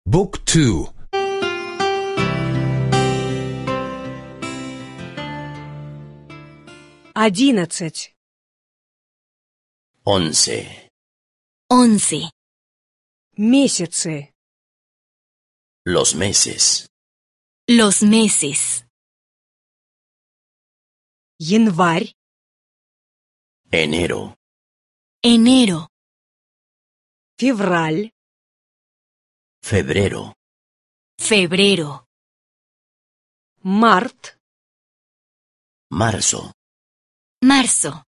بوك تو 11. 11. 11. Месяцы. Los meses. Los meses. Январь, Enero, Enero, февраль, febrero, febrero, март, marzo, marzo,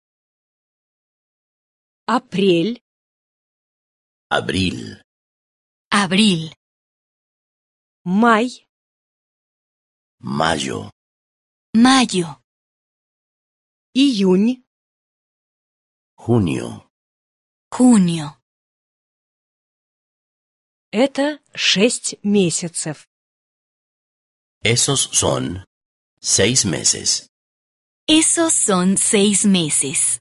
апрель, abril, abril, май, mayo, mayo, июнь, junio. junio. Это 6 месяцев. Esos son 6 meses. Esos son 6 meses.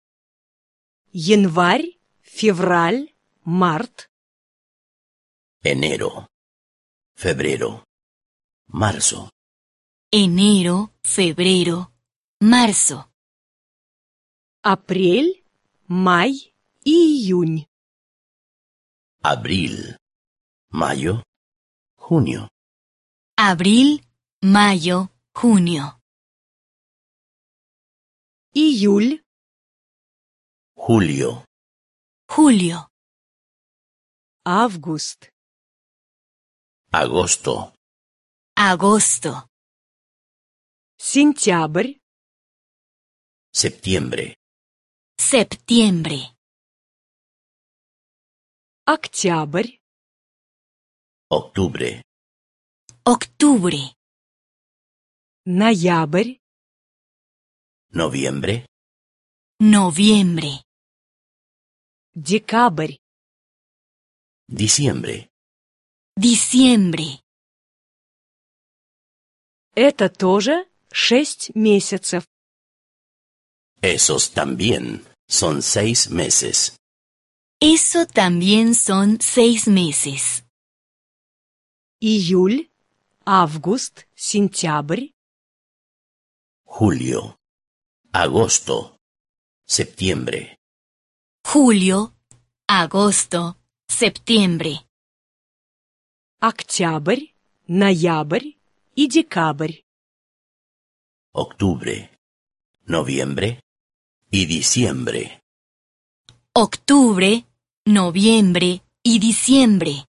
Январь, февраль, март, Enero, febrero, marzo, Enero, febrero, marzo, апрель, май и июнь. abril, mayo, junio. abril, mayo, junio, Июль, Julio, julio, август, agosto, agosto, сентябрь, septiembre, septiembre, октябрь, octubre, octubre, ноябрь, noviembre, noviembre, декабрь. diciembre. diciembre. Это тоже 6 месяцев. Esos también son 6 meses. Eso también son 6 meses. Июль, август, сентябрь, Julio, agosto, septiembre, Julio, agosto, septiembre, октябрь, ноябрь и декабрь. octubre, noviembre y diciembre. octubre, noviembre y diciembre.